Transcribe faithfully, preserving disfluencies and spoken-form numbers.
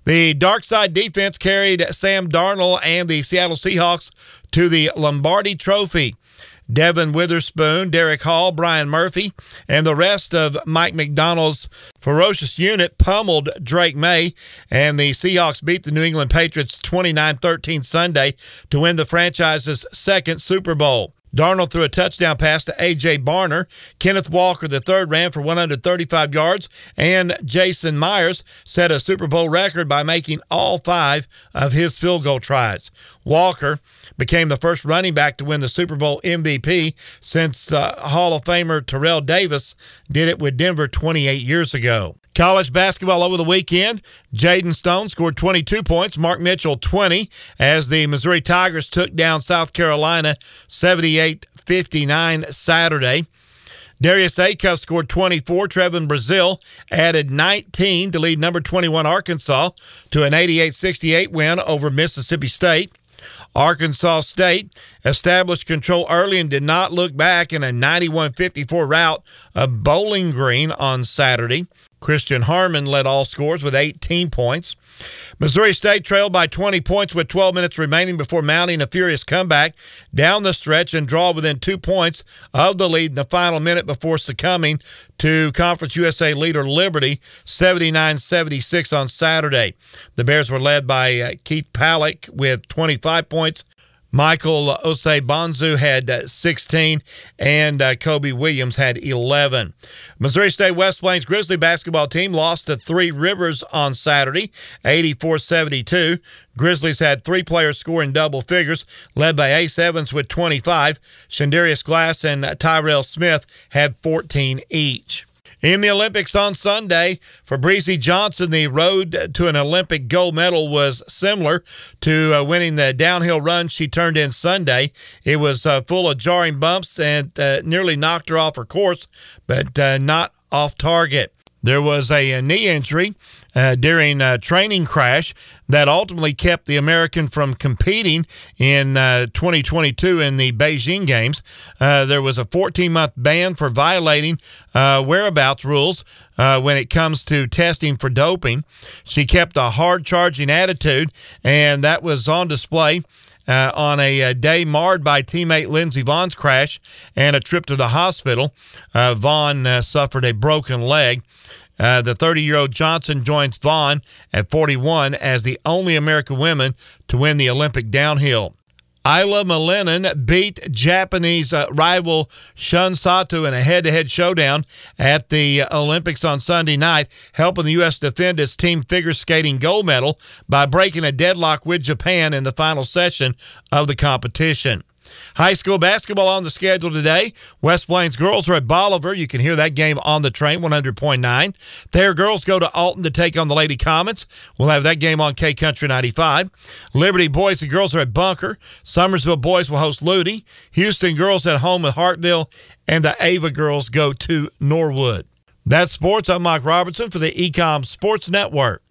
The dark side defense carried Sam Darnold and the Seattle Seahawks to the Lombardi Trophy. Devin Witherspoon, Derek Hall, Brian Murphy, and the rest of Mike McDonald's ferocious unit pummeled Drake May, and the Seahawks beat the New England Patriots twenty-nine thirteen Sunday to win the franchise's second Super Bowl. Darnold threw a touchdown pass to A J. Barner. Kenneth Walker, the third, ran for one hundred thirty-five yards, and Jason Myers set a Super Bowl record by making all five of his field goal tries. Walker became the first running back to win the Super Bowl M V P since uh, Hall of Famer Terrell Davis did it with Denver twenty-eight years ago. College basketball over the weekend. Jaden Stone scored twenty-two points, Mark Mitchell twenty, as the Missouri Tigers took down South Carolina seventy-eight fifty-nine Saturday. Darius Acuff scored twenty-four. Trevin Brazile added nineteen to lead number twenty-one Arkansas to an eighty-eight sixty-eight win over Mississippi State. Arkansas State established control early and did not look back in a ninety-one fifty-four rout of Bowling Green on Saturday. Christian Harmon led all scores with eighteen points. Missouri State trailed by twenty points with twelve minutes remaining before mounting a furious comeback down the stretch and draw within two points of the lead in the final minute before succumbing to Conference U S A leader Liberty seventy-nine seventy-six on Saturday. The Bears were led by uh, Keith Pallick with twenty-five points. Michael Osei-Bonsu had uh, sixteen, and uh, Kobe Williams had eleven. Missouri State West Plains Grizzly basketball team lost to Three Rivers on Saturday, eighty-four seventy-two. Grizzlies had three players score in double figures, led by Ace Evans with twenty-five. Shandarius Glass and Tyrell Smith had fourteen each. In the Olympics on Sunday, for Breezy Johnson, the road to an Olympic gold medal was similar to uh, winning the downhill run she turned in Sunday. It was uh, full of jarring bumps and uh, nearly knocked her off her course, but uh, not off target. There was a, a knee injury uh, during a training crash that ultimately kept the American from competing in uh, twenty twenty-two in the Beijing Games. Uh, there was a fourteen-month ban for violating uh, whereabouts rules uh, when it comes to testing for doping. She kept a hard-charging attitude, and that was on display Uh, on a, a day marred by teammate Lindsey Vogn's crash and a trip to the hospital. Uh, Vaughn uh, suffered a broken leg. Uh, the thirty-year-old Johnson joins Vaughn at forty-one as the only American woman to win the Olympic downhill. Isla Malinen beat Japanese uh, rival Shun Sato in a head-to-head showdown at the uh, Olympics on Sunday night, helping the U S defend its team figure skating gold medal by breaking a deadlock with Japan in the final session of the competition. High school basketball on the schedule today. West Plains girls are at Bolivar. You can hear that game on the train, one hundred point nine. Thayer girls go to Alton to take on the Lady Comets. We'll have that game on K Country ninety-five. Liberty boys and girls are at Bunker. Summersville boys will host Ludi. Houston girls at home with Hartville. And the Ava girls go to Norwood. That's sports. I'm Mike Robertson for the E-Com Sports Network.